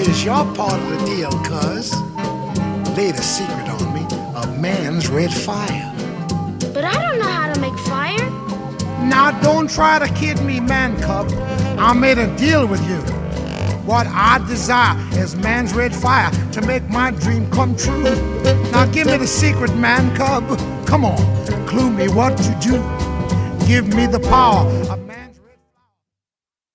is your part of the deal, cuz? Laid a secret on me of man's red fire. But I don't know how to make fire. Now don't try to kid me, man cub. I made a deal with you. What I desire is man's red fire to make my dream come true. Now give me the secret, man cub. Come on, clue me what to do. Give me the power of